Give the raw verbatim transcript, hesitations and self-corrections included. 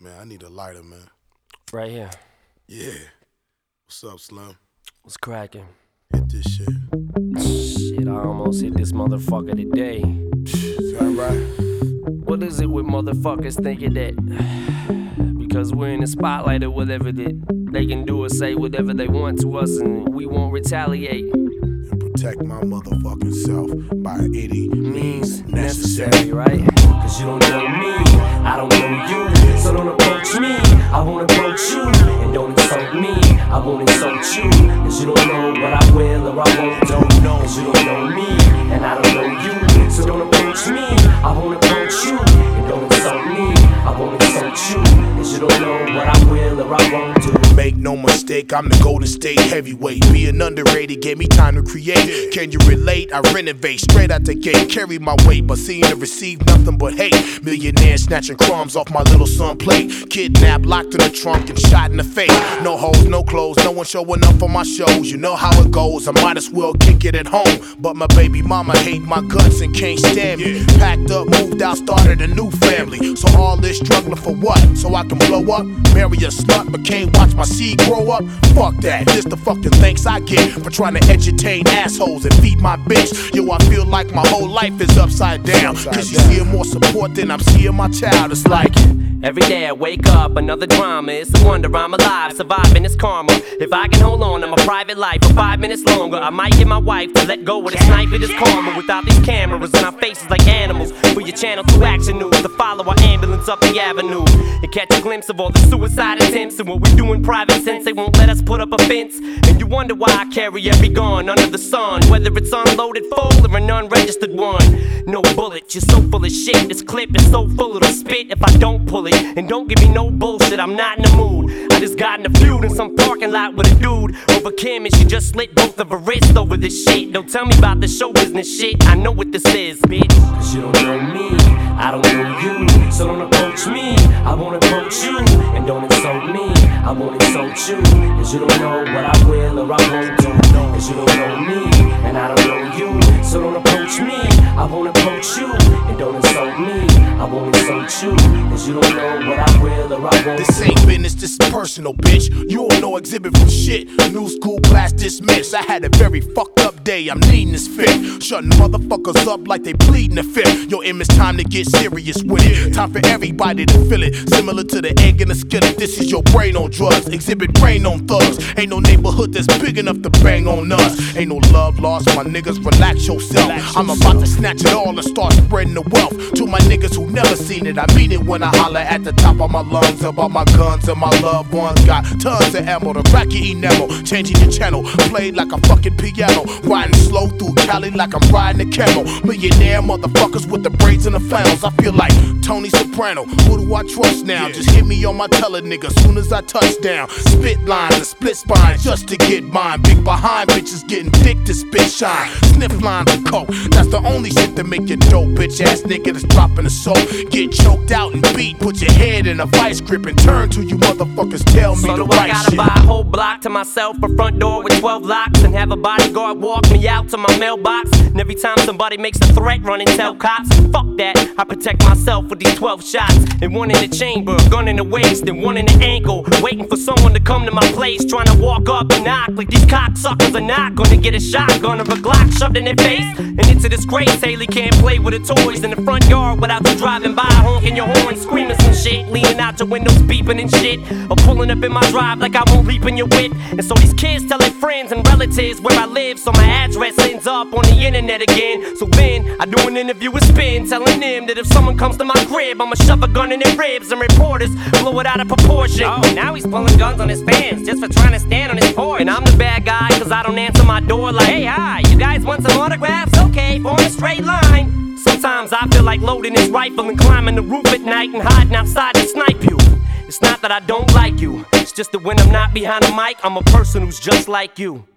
Man, I need a lighter, man. Right here. Yeah. What's up, Slim? What's cracking? Hit this shit. Shit, I almost hit this motherfucker today. Is that right? What is it with motherfuckers thinking that because we're in the spotlight or whatever that they can do or say whatever they want to us and we won't retaliate? And protect my motherfucking self by any means necessary. necessary, right? Cause you don't know me, I don't know you, so don't approach me, I won't approach you. And don't insult me, I won't insult you. Cause you don't know what I will or I won't, don't know. Cause you don't know me, and I don't know you, so don't approach me, I won't approach you. And don't insult me, I won't insult you. Cause you don't know what I will or I won't do. Make no mistake, I'm the Golden State heavyweight. Being underrated gave me time to create. Can you relate? I renovate straight out the gate. Carry my weight, but seeing and receive nothing but hate. Millionaire snatching crumbs off my little son plate. Kidnapped, locked in the trunk, and shot in the face. No hoes, no clothes, no one showing up for my shows. You know how it goes, I might as well kick it at home. But my baby mama hate my guts and can't stand me. Packed up, moved out, started a new family. So all this struggling for what? So I can blow up, marry a slut, but can't watch my seed grow up? Fuck that, this the fucking thanks I get for trying to entertain assholes and feed my bitch. Yo, I feel like my whole life is upside down. Cause you see more support than I'm seeing my child. It's like every day I wake up, another drama. It's a wonder I'm alive, surviving this karma. If I can hold on to my private life for five minutes longer, I might get my wife to let go of this knife of this karma. Without these cameras in our faces like animals, for your channel two action news to follow our ambulance up the avenue and catch a glimpse of all the suicide attempts and what we do in private since they won't let us put up a fence. And you wonder why I carry every gun under the sun, whether it's unloaded full or an unregistered one. No bullets, you're so full of shit. This clip is so full it'll spit if I don't pull it. And don't give me no bullshit, I'm not in the mood. I just got in a feud in some parking lot with a dude over Kim, and she just slit both of her wrists over this shit. Don't tell me about the show business shit, I know what this is, bitch. Cause you don't know me, I don't know you, so don't approach me, I won't approach you. And don't insult me, I won't insult you. Cause you don't know what I will or I won't do. Cause you don't know me, and I don't know you, so don't approach me, I won't approach you. And don't insult me, I won't insult you. Cause you don't know what I will or I won't. This ain't business, this is personal, bitch. You don't know exhibit from shit. New school class dismissed. I had a very fucked up day, I'm needing this fit. Shutting motherfuckers up like they pleading the fifth. Yo, Em, it's time to get serious with it. Time for everybody to feel it. Similar to the egg in the skillet. This is your brain on drugs. Exhibit brain on thugs. Ain't no neighborhood that's big enough to bang on us. Ain't no love lost, my niggas, relax yourself. I'm about to snatch it all and start spreading the wealth. To my niggas who never seen it, I mean it when I holler at the top of my lungs about my guns and my loved ones. Got tons of ammo to crack your enamel. Changing your channel, played like a fucking piano. Riding slow through Cali like I'm riding a camel. Millionaire motherfuckers with the braids and the flannels. I feel like Tony Soprano. Who do I trust now? Just hit me on my teller, nigga, soon as I touch down. Spit lines and split spines just to get mine. Big behind bitches getting thick to spit shine. Sniff lines of coke, that's the only shit that make you dope. Bitch ass nigga that's dropping the soap. Get choked out and beat, put your head in a vice grip and turn to you motherfuckers, tell me so the do right I gotta shit. buy a whole block to myself, a front door with twelve locks, and have a bodyguard walk me out to my mailbox. And every time somebody makes a threat, run and tell cops. Fuck that, I protect myself with these twelve shots. And one in the chamber, gun in the waist, and one in the ankle. Waiting for someone to come to my place, trying to walk up and knock. Like these cocksuckers are not gonna get a shotgun or a Glock shoved in their face. And it's a disgrace, Haley can't play with her toys in the front yard without you driving by, honking your horn, screaming some shit, leaning out your windows, beeping and shit, or pulling up in my drive like I won't leap in your whip. And so these kids tell their friends and relatives where I live, so my address ends up on the internet again. So then I do an interview with Spin, telling them that if someone comes to my crib, I'ma shove a gun in their ribs, and reporters blow it out of proportion. Oh, now he's pulling guns on his fans just for trying to stand on his porch. And I'm the bad guy cause I don't answer my door like, hey, hi, you guys want some autographs? Okay, form a straight line. Sometimes I feel like loading this rifle and climbing the roof at night and hiding outside to snipe you. It's not that I don't like you, it's just that when I'm not behind the mic, I'm a person who's just like you.